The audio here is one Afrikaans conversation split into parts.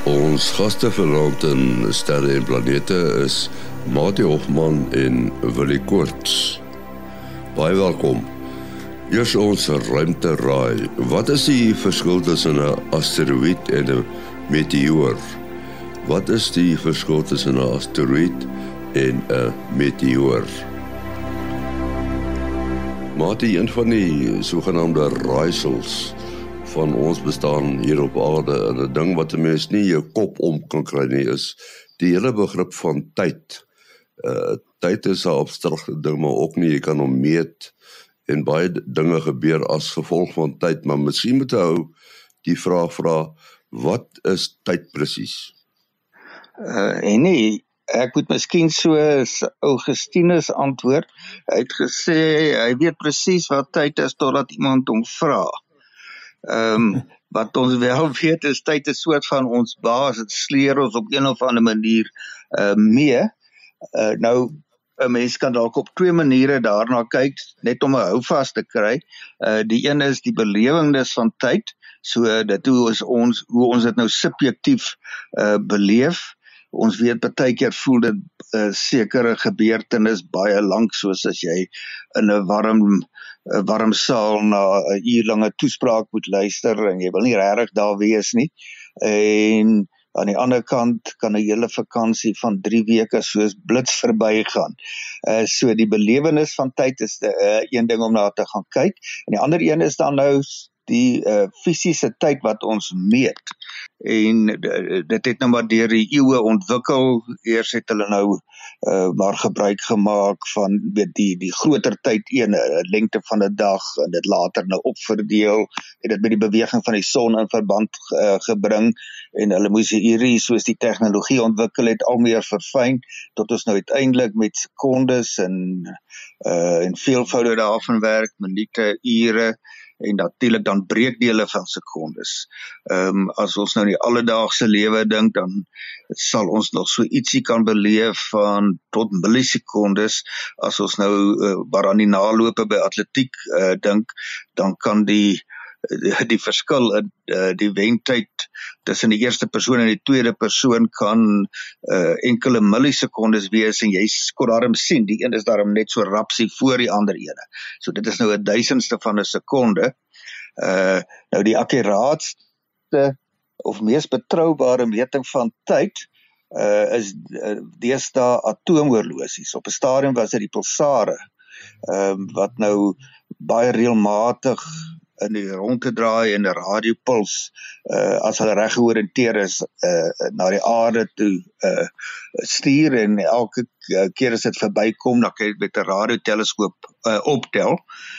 Ons gaste vanaand in Sterre en Planete is Mati Hofman en Willie Koorts. Baie welkom. Eers ons ruimteraai. Wat is die verskil tussen 'n asteroïde en 'n meteoor? Wat is die verskil tussen 'n asteroïde en 'n meteoor? Mati, een van die sogenaamde raaisels van ons bestaan hier op aarde, en 'n ding wat 'n mens nie jou kop om kan kry nie, is die hele begrip van tyd. Tyd is 'n abstrakte ding, maar ook nie, jy kan hom meet, en baie dinge gebeur as gevolg van tyd, maar miskien moet ou die vraag vra, wat is tyd presies? Nee, ek moet miskien soos Augustinus antwoord. Hy het gesê, hy weet presies wat tyd is totdat iemand hom vra. Wat ons wel weet is, tyd is soort van ons baas, het sleer ons op een of ander manier mee. Nou, 'n mens kan dalk op twee maniere daarna kyk, net om 'n houvas te kry. Die een is die belewenis van tyd, so dat hoe ons dit nou subjektief beleef. Ons weet baie keer voel dit sekere gebeurtenis baie lank, soos as jy in 'n warm saal na 'n uurlange toespraak moet luister en jy wil nie regtig daar wees nie. En aan die ander kant kan 'n hele vakansie van 3 weke soos blits verbygaan. So die belewenis van tyd is een ding om na te gaan kyk. En die ander een is dan nou die fisiese tyd wat ons meet. En dit het nou maar deur die eeue ontwikkel. Eers het hulle nou maar gebruik gemaak van die groter tyd lengte van 'n dag, en dit later nou opverdeel, het dit met die beweging van die son in verband gebring, en hulle moes hierdie, soos die tegnologie ontwikkel het, al meer verfyn, tot ons nou uiteindelik met sekondes en veelvoude daarvan werk, minute, ure, en natuurlik dan breekdele van sekondes. As ons nou in die alledaagse lewe dink, dan sal ons nog so ietsie kan beleef van tot millisekondes. As ons nou maar aan die nalope by atletiek dink, dan kan die verskil in die wentyd tussen die eerste persoon en die tweede persoon kan enkele millisekondes wees, en jy kon daarom sien, die een is daarom net so rapsie voor die ander ene. So dit is nou 1/1000ste van 'n sekonde. Nou die akkuraatste of mees betroubare meting van tyd is deesdae atoomoorlosies. Op 'n stadium was dit die pulsare, wat nou baie reëlmatig in die rondte draai en 'n radiopuls, as hulle reg georiënteer is, na die aarde toe stuur, en elke keer as dit verbykom, dan kan jy met 'n radioteleskoop optel.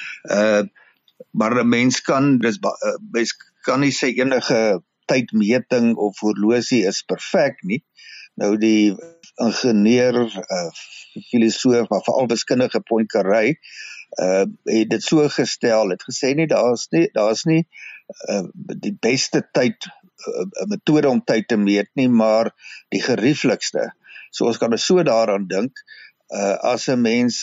Maar 'n mens kan nie sê enige tydmeting of horlosie is perfek nie. Nou die ingenieur, filosoof, maar veral wiskundige Poincaré, het dit so gestel, het gesê nie, daar is nie die beste metode om tyd te meet nie, maar die gerieflikste. So ons kan so daaraan dink, as 'n mens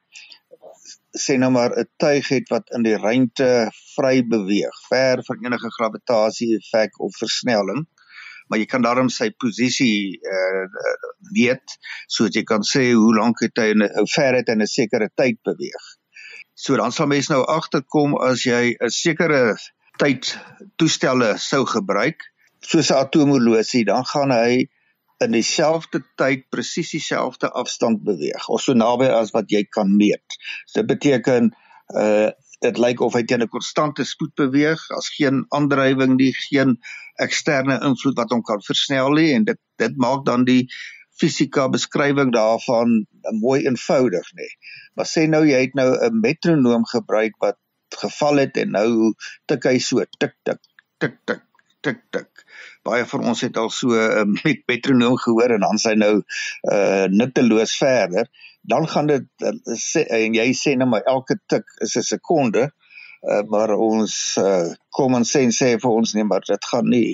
sê nou maar 'n tuig het wat in die ruimte vry beweeg, ver van enige gravitasie-effek of versnelling, maar jy kan daarom sy posisie weet, sodat jy kan sê hoe ver het hy in 'n sekere tyd beweeg. So dan sal mens nou agterkom, as jy 'n sekere tydtoestelle sou gebruik, soos 'n atoomoorlosie, dan gaan hy in dieselfde tyd presies dieselfde afstand beweeg, of so naby as wat jy kan meet. So dit beteken, dit lyk of hy teen 'n konstante spoed beweeg, as geen aandrywing nie, geen eksterne invloed wat hom kan versnel nie, en dit maak dan die fisika beskrywing daarvan mooi eenvoudig, nee. Maar sê nou, jy het nou 'n metronoom gebruik wat geval het, en nou tik hy so, tik, tik, tik, tik, tik, tik. Baie van ons het al so met metronoom gehoor, en dan sy nou nutteloos verder. Dan gaan dit, en jy sê nou maar elke tik is 'n sekonde, maar ons common sense sê vir ons, nee, maar dit gaan nie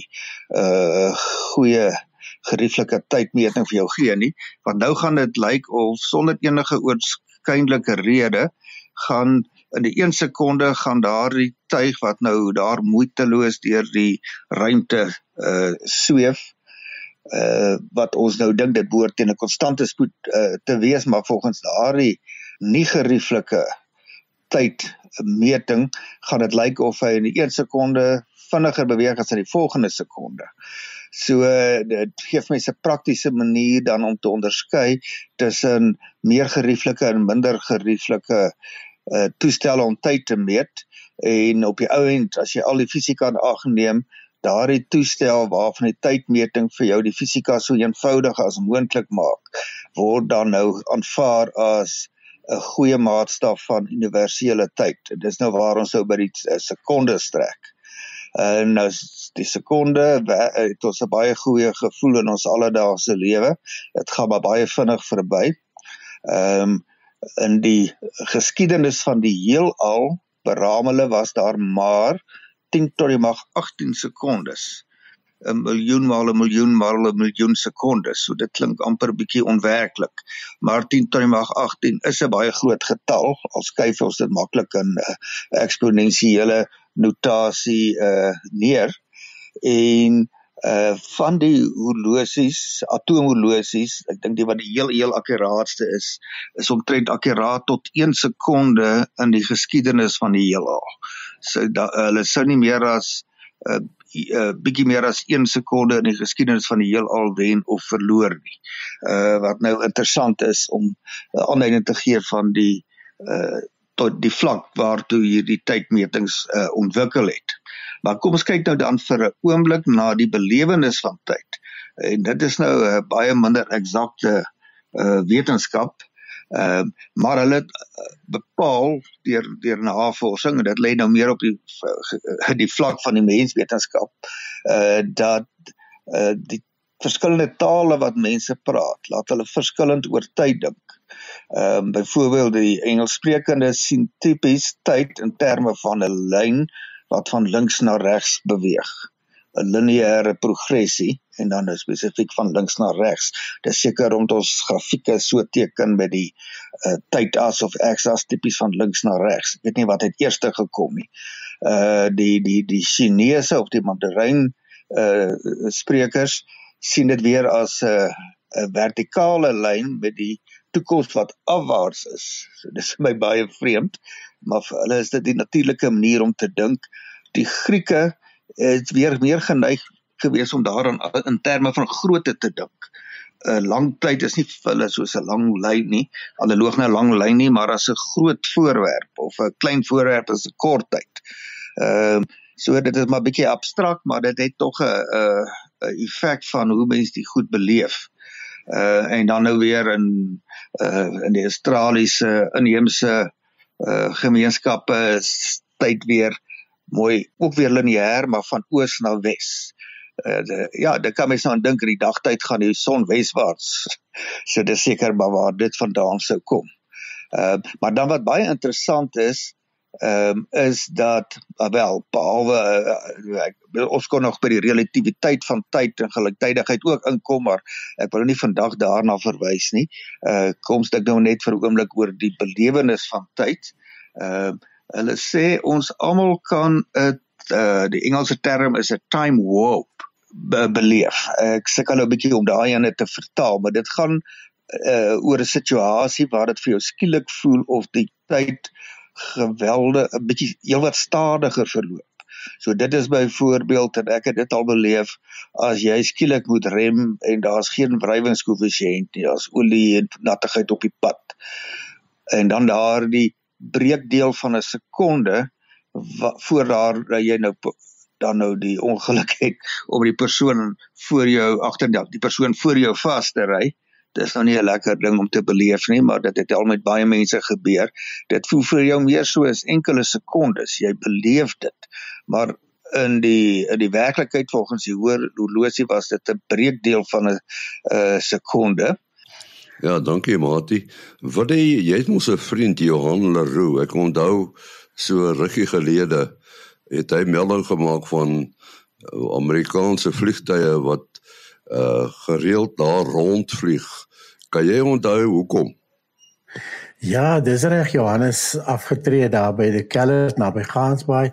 goeie gerieflike tydmeting vir jou gee nie, want nou gaan dit lyk of sonder enige oorskynlike rede gaan in die 1 sekonde gaan daardie tuig wat nou daar moeiteloos deur die ruimte sweef, wat ons nou dink dit behoort teen 'n konstante spoed te wees, maar volgens daardie nie gerieflike tydmeting gaan dit lyk of hy in die 1 sekonde vinniger beweeg as in die volgende sekonde. So dit gee vir my 'n praktiese manier dan om te onderskei tussen meer gerieflike en minder gerieflike toestelle om tyd te meet, en op die ou end, as jy al die fisika in ag neem, daardie toestel waarvan die tydmeting vir jou die fisika so eenvoudig as moontlik maak, word dan nou aanvaar as 'n goeie maatstaf van universele tyd. Dis nou waar ons nou by die sekonde strek. Nou die sekonde het ons 'n baie goeie gevoel in ons alledaagse lewe. Dit gaan maar baie vinnig verby. In die geskiedenis van die heelal, beraam hulle, was daar maar 10 tot die mag 18 sekondes. 'n miljoen maal 'n miljoen maal 'n miljoen sekondes. So dit klink amper bietjie onwerklik. Maar 10 tot die mag 18 is 'n baie groot getal. Al skuif ons dit maklik in eksponensiële notasie neer. En van die horlosies, atoomhorlosies, ek dink die wat die heel akkuraatste is omtrent akkuraat tot 1 sekonde in die geskiedenis van die heelal. So hulle sou nie meer as bietjie meer as 1 sekonde in die geskiedenis van die heelal wen of verloor nie. Wat nou interessant is om 'n aanleiding te gee van tot die vlak waartoe hierdie tydmetings ontwikkel het. Maar kom ons kyk nou dan vir 'n oomblik na die belewenis van tyd. En dit is nou 'n baie minder eksakte wetenskap, maar hulle het bepaal deur navorsing, en dit lê nou meer op die vlak van die menswetenskap, dat die verskillende tale wat mense praat, laat hulle verskillend oor tyd dink. Byvoorbeeld die Engelssprekende sien tipies tyd in terme van 'n lyn wat van links na regs beweeg. 'n Lineêre progressie, en dan nou spesifiek van links na regs. Dit is seker omdat ons grafieke so teken met die tydas of x-as tipies van links na regs. Ek weet nie wat het eerste gekom nie. Die Chinese of die Mandarijn sprekers sien dit weer as 'n vertikale lyn met die toekoms wat afwaarts is. So dis vir my baie vreemd, maar vir hulle is dit die natuurlike manier om te dink. Die Grieke is weer meer geneig gewees om daaraan in terme van grootte te dink. 'n Lang tyd is nie vir hulle soos 'n lang lyn nie, analoog na 'n lang lyn nie, maar as 'n groot voorwerp of 'n klein voorwerp is 'n kort tyd. So dit is maar 'n bietjie abstrakt, maar dit het tog 'n effek van hoe mense die goed beleef. En dan nou weer in die Australiese inheemse gemeenskappe is tyd weer mooi, ook weer lineêr, maar van oos na wes. Dit kan mens nou aan dink, in die dagtyd gaan die son weswaarts. So dis seker maar waar dit vandaan sou kom. Maar dan wat baie interessant is dat, behalwe, ons kon nog by die relativiteit van tyd en gelyktydigheid ook inkom, maar ek wil nie vandag daarna verwys nie. Kom ek nou net vir 'n oomblik oor die belewenis van tyd. Hulle sê ons almal kan die Engelse term is 'n time warp beleef. Ek sukkel nou 'n bietjie om daai ene te vertaal, maar dit gaan oor 'n situasie waar dit vir jou skielik voel of die tyd geweldig, 'n bietjie heelwat stadiger verloop. So dit is byvoorbeeld, en ek het dit al beleef, as jy skielik moet rem en daar's geen wrywingskoëffisiënt nie, daar's olie en nattigheid op die pad. En dan daardie breekdeel van 'n sekonde voor jy nou die ongeluk het om die persoon voor jou die persoon voor jou vas te ry. Dis nou nie 'n lekker ding om te beleef nie, maar dit het al met baie mense gebeur. Dit voel vir jou meer so as enkele sekondes. Jy beleef dit. Maar in die werklikheid volgens die horlosie was dit 'n breekdeel van 'n sekonde. Ja, dankie Mati. Jy het mos 'n vriend, Johan Leroux. Ek onthou so rukkie gelede het hy melding gemaak van Amerikaanse vliegtuie wat gereeld daar rondvlieg. Kan jy onthou hoekom? Ja, dis reg, Johannes afgetree daar by die Kellers naby Gansbaai.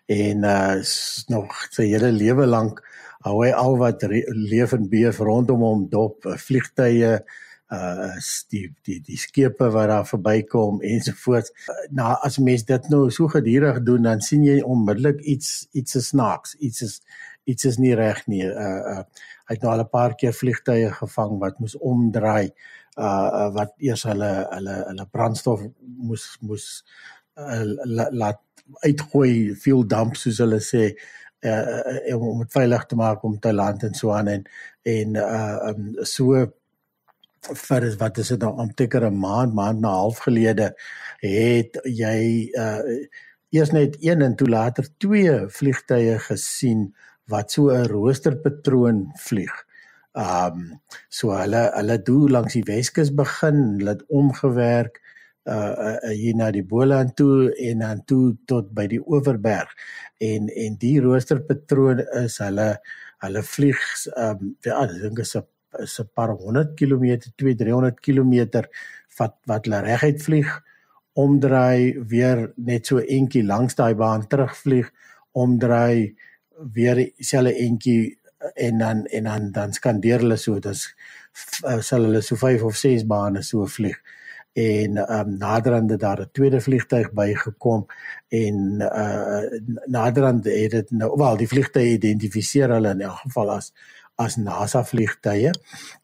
en nog sy hele lewe lank hou hy al wat leef en beef rondom hom dop, vliegtuie, die skepe wat daar verbykom ensovoorts. Nou as mens dit nou so gedurig doen, dan sien jy onmiddellik iets is snaaks, iets is nie reg nie. Hy het nou al 'n paar keer vliegtuie gevang wat moes omdraai, wat eers hulle brandstof moes laat uitgooi, fuel dump soos hulle sê, om het veilig te maak om te land en so aan, en so vir wat is dit nou omtrent 'n maand en 'n half gelede het jy eers net 1 en toe later 2 vliegtuie gesien wat so 'n roosterpatroon vlieg. So hulle doen langs die Weskus begin, hulle het omgewerk hier na die Boland toe en dan toe tot by die Oeverberg. En die roosterpatroon is hulle vlieg, ja, ek dink is 'n paar 100 kilometer, 200-300 kilometer wat hulle reguit vlieg, omdraai, weer net so eentjie langs daai baan terugvlieg, omdraai, weer dieselfde eentjie en dan skandeer hulle so, sal hulle so 5 of 6 bane so vlieg. En naderhand het daar 'n tweede vliegtuig bygekom en naderhand het dit nou, wel die vliegtuie identifiseer hulle in elk geval as NASA vliegtuie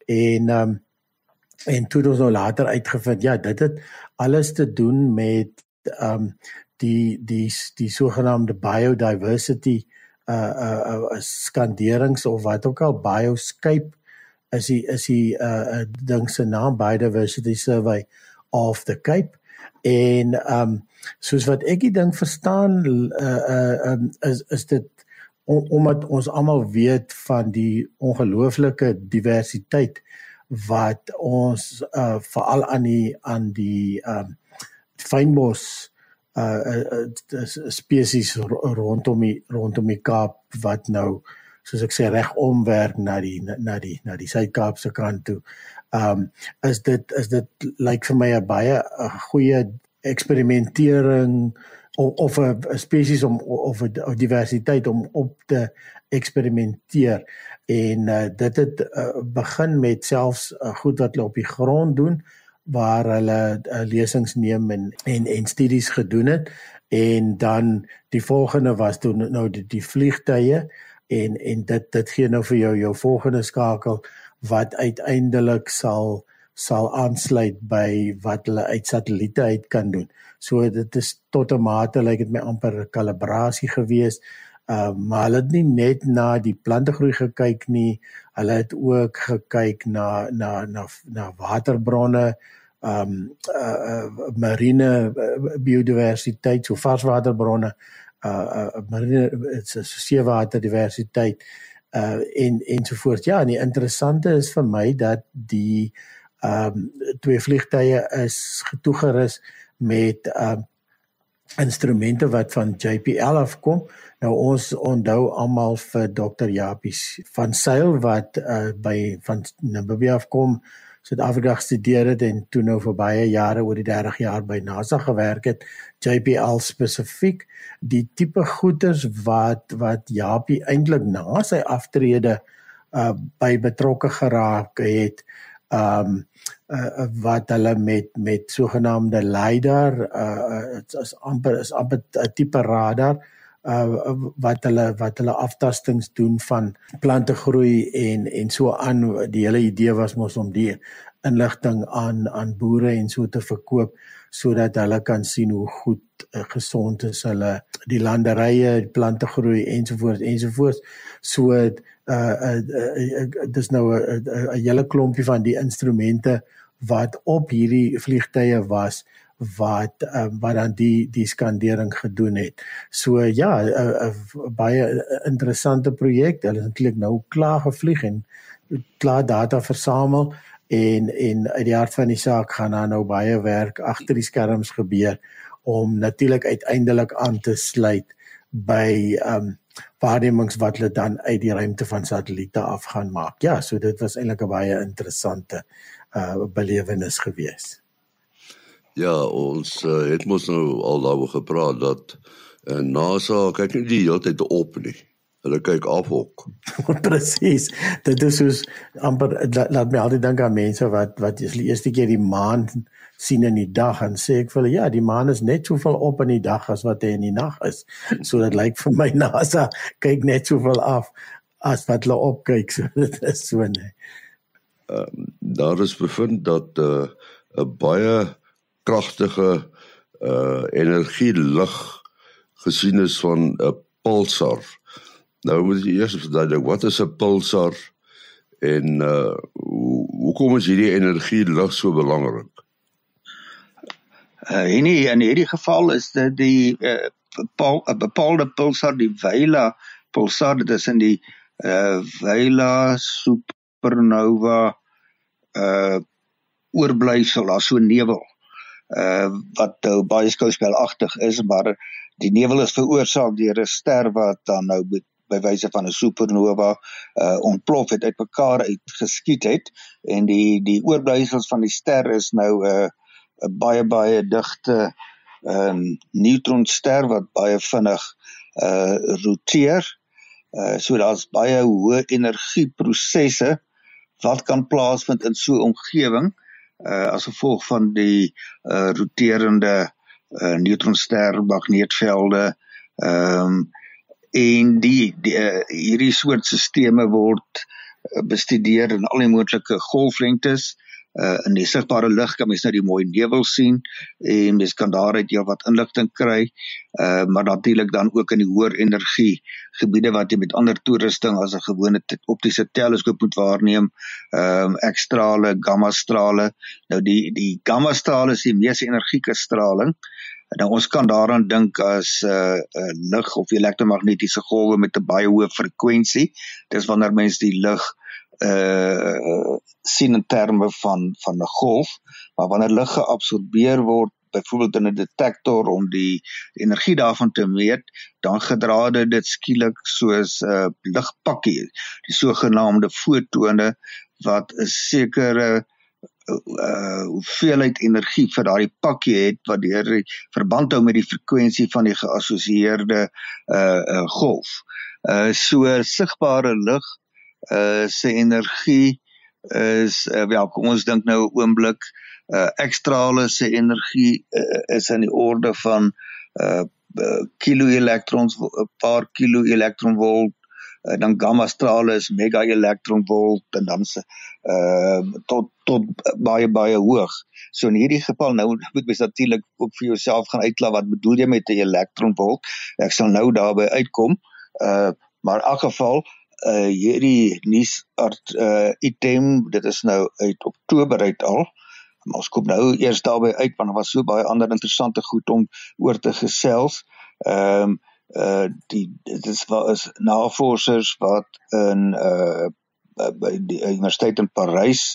en toe het ons nou later uitgevind, ja, dit het alles te doen met die sogenaamde biodiversity skanderings of wat ook al, bioscape is die ding se naam, Biodiversity Survey of the Cape, en soos wat ek die ding verstaan, is dit omdat ons almal weet van die ongelooflike diversiteit wat ons veral aan die fynbos spesies rondom die Kaap wat nou, soos ek sê, reg omwerk na die Suid-Kaapse kant toe. Is dit lyk vir my 'n baie goeie eksperimentering of 'n spesies of 'n diversiteit om op te eksperimenteer. En dit het begin met selfs goed wat hulle op die grond doen, waar hulle lesings neem en studies gedoen het, en dan die volgende was toen nou die vliegtuie, en dit gee nou vir jou volgende skakel, wat uiteindelik sal aansluit by wat hulle uit satelliete uit kan doen. So dit is tot 'n mate, lyk dit my amper 'n kalibrasie gewees, maar hulle het nie net na die plantegroei gekyk nie, hulle het ook gekyk na waterbronne, marine biodiversiteit, so varswaterbronne, marine seewaterdiversiteit, ensovoorts. Ja, en die interessante is vir my dat die 2 vliegtuie is toegerus met instrumente wat van JPL afkom. Nou ons onthou almal vir Dr. Japie van Sail wat van Namibia afkom, Suid-Afrika gestudeer het en toe nou vir baie jare, oor die 30 jaar by NASA gewerk het, JPL spesifiek, die tipe goeders wat Japie eintlik na sy aftrede by betrokke geraak het, wat hulle met sogenaamde LiDAR, is amper 'n tipe radar, wat hulle aftastings doen van plantegroei en so aan. Die hele idee was mos om die inligting aan boere en so te verkoop, sodat hulle kan sien hoe goed gesond is hulle, die landerye, die plantegroei ensovoorts. So dis nou 'n hele klompie van die instrumente wat op hierdie vliegtuie was, wat dan die skandering gedoen het. So ja, 'n baie interessante projek. Hulle het eintlik nou klaar gevlieg en klaar data versamel, en uit die hart van die saak gaan daar nou baie werk agter die skerms gebeur, om natuurlik uiteindelik aan te sluit by waarnemings wat hulle dan uit die ruimte van satelliete af gaan maak. Ja, so dit was eintlik 'n baie interessante belewenis gewees. Ja, ons het mos nou al daaroor gepraat dat En NASA kyk nie die hele tyd op nie. Hulle kyk af ook. Presies. Dit is soos amper laat my altyd dink aan mense wat die eerste keer die maan sien in die dag en sê ek vir hulle ja, die maan is net soveel op in die dag as wat hy in die nag is. So dit lyk vir my NASA kyk net soveel af as wat hulle opkyk. So dit is so nee. Daar is bevind dat 'n baie kragtige energielig gesien is van 'n pulsar. Nou moet jy eers verduidelik, wat is 'n pulsar en hoekom is hierdie energielig so belangrik? In hierdie geval is dit die 'n bepaalde pulsar, die Vela pulsar, dit is in die Vela supernova oorblyfsel, as so nevel, wat baie skouspelagtig is, maar die nevel is veroorsaak deur 'n ster wat dan nou by wyse van 'n supernova ontplof het, uit mekaar uitgeskiet het, en die oorblyfsels van die ster is nou 'n baie digte neutronster wat baie vinnig roteer. So daar's baie hoë energieprosesse wat kan plaasvind in so 'n omgewing as gevolg van die roterende neutronster magneetvelde, en hierdie soort sisteme word bestudeer in al die moontlike golflengtes. In die sigbare lig kan mens nou die mooi nevel sien en mens kan daaruit wat inligting kry, maar natuurlik dan ook in die hoër energie gebiede wat jy met ander toerusting as 'n gewone optiese teleskoop moet waarneem, X-strale, gamma-strale. Nou die gamma-strale is die mees energieke straling. Nou ons kan daaraan dink as lig of elektromagnetiese golwe met 'n baie hoë frekwensie. Dis wanneer mens die lig sien in terme van 'n golf, maar wanneer lig geabsorbeer word, byvoorbeeld in 'n detektor om die energie daarvan te meet, dan gedra dit skielik soos 'n ligpakkie, die sogenaamde fotone, wat 'n sekere hoeveelheid energie vir daardie pakkie het, wat deur verband hou met die frekwensie van die geassosieerde golf. So sigbare lig se energie is, kom ons dink nou 'n oomblik, X-strale se energie is in die orde van kiloelektrons, 'n paar kiloelektronvolt, dan gamma-strale is mega-elektronvolt, en dan tot baie hoog. So in hierdie geval, nou moet mens natuurlik ook vir jouself gaan uitklaar, wat bedoel jy met 'n elektronvolt? Ek sal nou daarby uitkom, maar in elk geval, hierdie nuus item, dit is nou uit Oktober uit al, maar ons kom nou eers daarby uit, want daar was so baie ander interessante goed om oor te gesels. Dit is navorsers wat in by die Universiteit in Parys,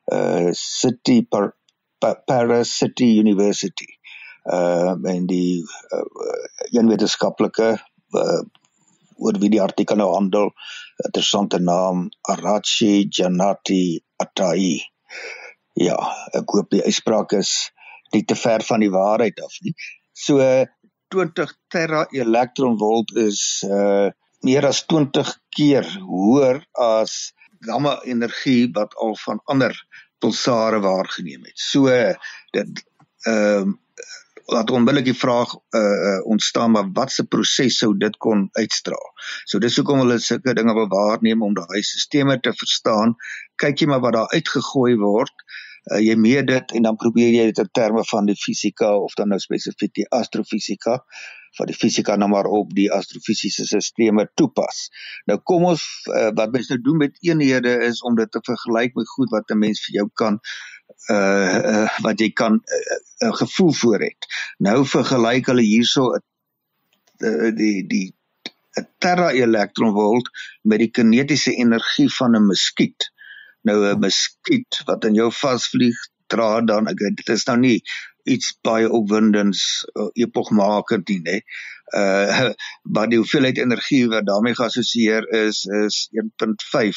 Paris City University, en die een wetenskaplike oor wie die artikel nou handel, interessante naam, Arachi Janati Atai. Ja, ek hoop die uitspraak is nie te ver van die waarheid af nie. So 20 tera-elektronvolt is meer as 20 keer hoër as gamma-energie wat al van ander pulsare waargeneem het. So dit laat onmiddellik die vraag ontstaan, maar wat se proses sou dit kon uitstraal? So dis hoekom hulle sulke dinge wil waarneem, om daai sisteme te verstaan. Kyk jy maar wat daar uitgegooi word, jy meet dit en dan probeer jy dit in terme van die fisika, of dan nou spesifiek die astrofisika, van die fisika nou maar op die astrofisiese sisteme toepas. Nou kom ons, wat mens nou doen met eenhede is om dit te vergelyk met goed wat 'n mens vir jou kan wat jy kan 'n gevoel voor het. Nou vergelyk hulle hierso die 'n tera-elektronvolt met die kinetiese energie van 'n muskiet. Nou 'n muskiet wat in jou vasvlieg, dra dan, dit is nou nie iets baie opwindends, epochmakend nie, nee. Maar die hoeveelheid energie wat daarmee geassosieer is 1.5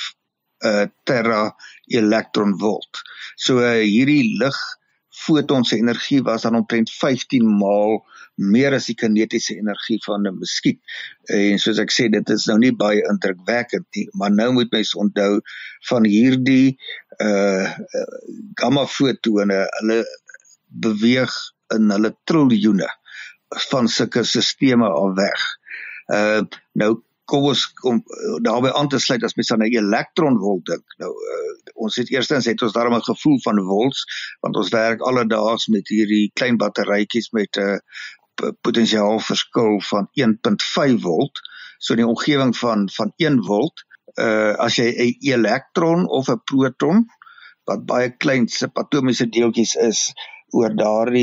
tera-elektronvolt. So hierdie ligfoton se energie was dan omtrent 15 maal meer as die kinetiese energie van 'n muskiet. En soos ek sê, dit is nou nie baie indrukwekkend nie, maar nou moet mens onthou van hierdie gamma-fotone, hulle beweeg in hulle triljoene van sulke sisteme al weg. Nou kom ons daarby aan te sluit as mens aan 'n elektronvolt dink. Nou ons eerstens het ons daarom 'n gevoel van volts, want ons werk alledaags met hierdie klein batterytjies met 'n potensiaalverskil van 1.5 volt, so in die omgewing van 1 volt. As jy 'n elektron of 'n proton wat baie klein subatomiese deeltjies is oor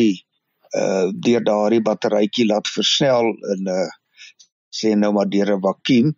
deur daardie batterytjie laat versnel in sê nou maar deur 'n vakuum,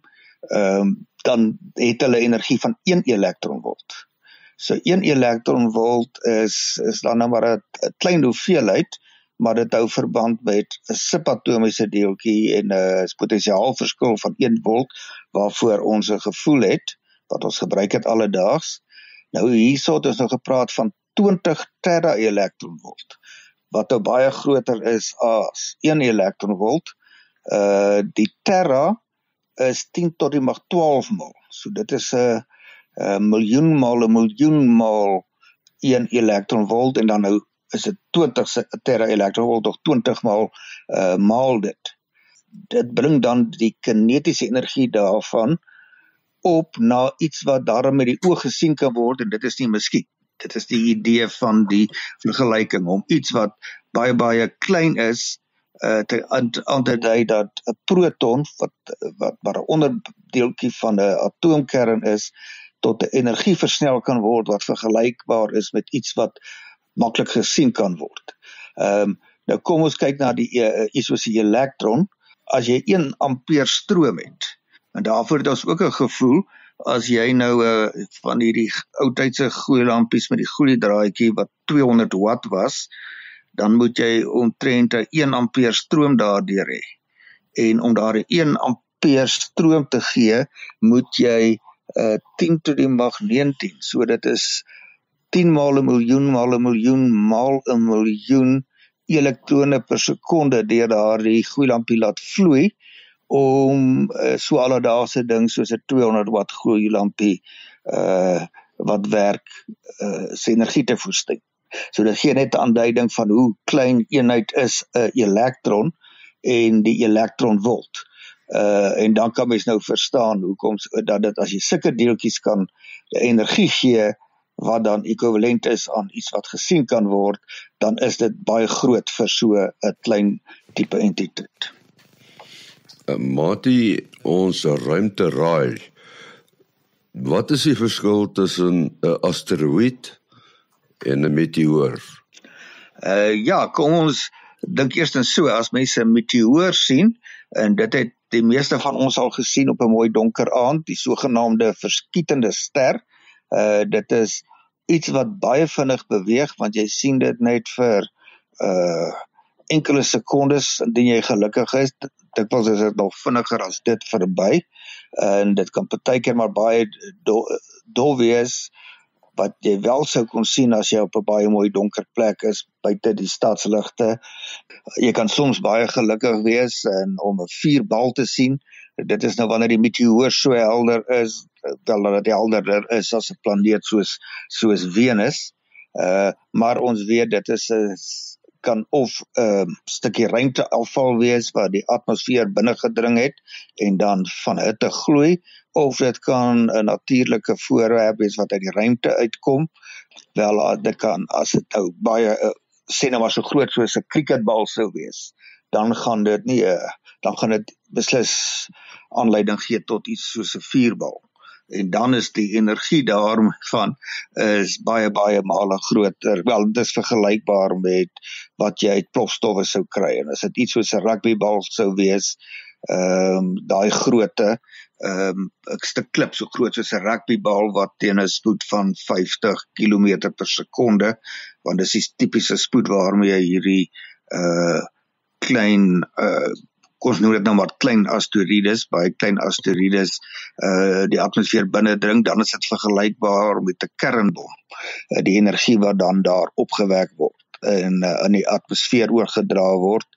dan het hulle energie van 1 elektronvolt. So 1 elektronvolt is dan nou maar 'n klein hoeveelheid, maar dit hou verband met 'n subatomiese deeltjie en 'n potensiaalverskil van 1 volt, waarvoor ons 'n gevoel het, wat ons gebruik het alledaags. Nou hierso het ons nou gepraat van 20 tera-elektronvolt, wat nou baie groter is as 1 elektronvolt. Die tera is 10 tot die mag 12 mal. So dit is 'n miljoen maal 1 elektronvolt, en dan nou is dit 20 tera-elektronvolt of 20 maal dit. Dit bring dan die kinetiese energie daarvan op na iets wat daarom met die oog gesien kan word, en dit is nie muskiet. Dit is die idee van die vergelyking, om iets wat baie klein is, aan te dui dat 'n proton, wat maar 'n onderdeeltjie van 'n atoomkern is, tot 'n energie versnel kan word, wat vergelykbaar is met iets wat maklik gesien kan word. Nou kom ons kyk na iets soos die elektron. As jy 1 ampere stroom het, en daarvoor het ons ook 'n gevoel, as jy nou van hierdie oudtydse gloeilampies met die gloeidraadjie wat 200 watt was, dan moet jy omtrent 1 ampere stroom daardeur hê. En om daar 1 ampere stroom te gee, moet jy 10 tot die mag 19. So dit is 10 maal 'n miljoen maal 'n miljoen maal 'n miljoen elektrone per sekonde deur daardie gloeilampie laat vloei, om so alledaagse ding soos 'n 200 watt gloeilampie wat werk, sy energie te voorsien. So dit gee net 'n aanduiding van hoe klein eenheid is 'n elektron en die elektronvolt. En dan kan mens nou verstaan hoekom dat dit, as jy sulke deeltjies kan energie gee wat dan ekwivalent is aan iets wat gesien kan word, dan is dit baie groot vir so 'n klein tipe entiteit. Mati, ons ruimteraai, wat is die verskil tussen 'n asteroïde en 'n meteoor? Ja, kom ons dink eerstens so, as mense 'n meteoor sien, en dit het die meeste van ons al gesien op 'n mooi donker aand, die sogenaamde verskietende ster. Dit is iets wat baie vinnig beweeg, want jy sien dit net vir enkele sekondes, indien jy gelukkig is. Dikwels is dit nog vinniger as dit verby, en dit kan partykeer maar baie dol wees, wat jy wel sou kon sien as jy op 'n baie mooi donker plek is, buite die stadsligte. Jy kan soms baie gelukkig wees om 'n vuurbal te sien. Dit is nou wanneer die meteoor so helder is, wel dat dit helderder is as 'n planeet soos Venus. Maar ons weet dit kan of 'n stukkie ruimteafval wees wat die atmosfeer binne gedring het en dan van hitte gloei, of dit kan 'n natuurlike voorwerp wees wat uit die ruimte uitkom. Wel, dit kan, as dit nou baie sê nou maar so groot soos 'n cricketbal sou wees, dan gaan dit beslis aanleiding gee tot iets soos 'n vuurbal. En dan is die energie daarvan is baie male groter. Wel, dit is vergelykbaar met wat jy uit plofstowwe sou kry. En as dit iets soos 'n rugbybal sou wees, daai grootte, 'n stuk klip so groot soos 'n rugbybal wat teen 'n spoed van 50 km per sekonde, want dis die tipiese spoed waarmee jy hierdie klein ons noem dit nou maar klein asteroïdes, baie klein asteroïdes, die atmosfeer binnendring, dan is dit vergelykbaar met 'n kernbom. Die energie wat dan daar opgewek word en in die atmosfeer oorgedra word,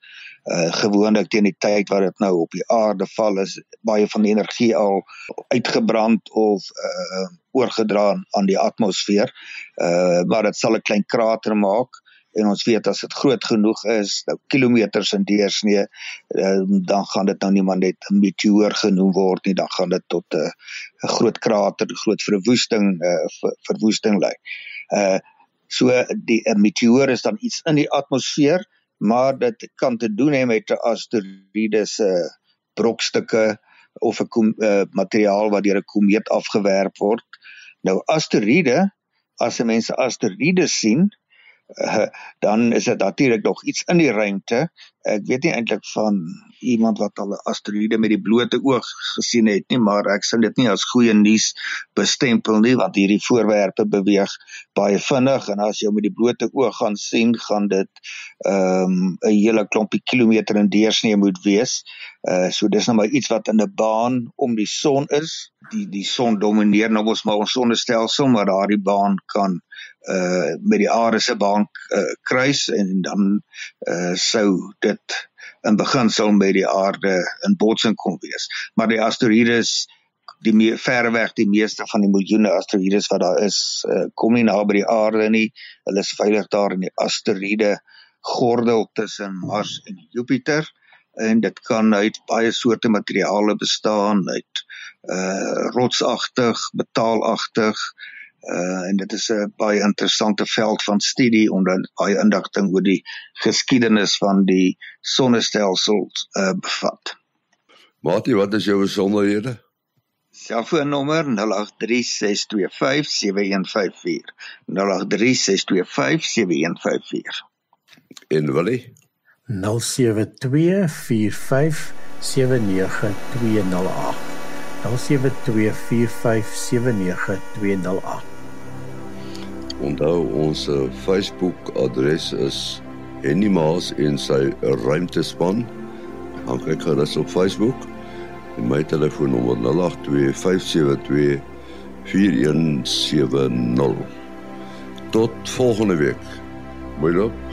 Gewoonlik teen die tyd wat dit nou op die aarde val, is baie van die energie al uitgebrand of oorgedra aan die atmosfeer, maar dit sal 'n klein krater maak, en ons weet as dit groot genoeg is, nou kilometers in deursnee, dan gaan dit nou nie maar net 'n meteoor genoem word nie, dan gaan dit tot 'n groot krater, groot verwoesting lei. So die meteoor is dan iets in die atmosfeer, maar dit kan te doen hê met 'n asteroïde se brokstukke of 'n materiaal wat deur 'n komeet afgewerp word. Nou asteroïde, as mense asteroïde sien, dan is dit natuurlik nog iets in die ruimte. Ek weet nie eintlik van iemand wat al 'n asteroïde met die blote oog gesien het nie, maar ek sou dit nie as goeie nuus bestempel nie, want hierdie voorwerpe beweeg baie vinnig, en as jy met die blote oog gaan sien, gaan dit 'n hele klompie kilometer in deursnee moet wees. So dis nou maar iets wat in 'n baan om die son is. Die son domineer nou ons maar ons sonnestelsel, maar daardie baan kan met die aarde se baan kruis, en dan sou dit in beginsel met die aarde in botsing kon wees. Maar die asteroïdes, verreweg die meeste van die miljoene asteroïdes wat daar is, kom nie naby die aarde nie. Hulle is veilig daar in die asteroïde gordel tussen Mars en Jupiter, en dit kan uit baie soorte materiale bestaan, uit rotsagtig, metaalagtig, en dit is 'n baie interessante veld van studie, omdat dit baie inligting oor die geskiedenis van die sonnestelsel bevat. Mati, wat is jou besonderhede? Selfoonnommer 083-625-7154. 083-625-7154. En Willie? 072-45-79208. 072-45-79208. Onthou, ons Facebook-adres is Henny Maas en sy ruimtespan. Gaan kyk gerus op Facebook. En my telefoonnommer 082-572-4170. Tot volgende week. Mooi loop.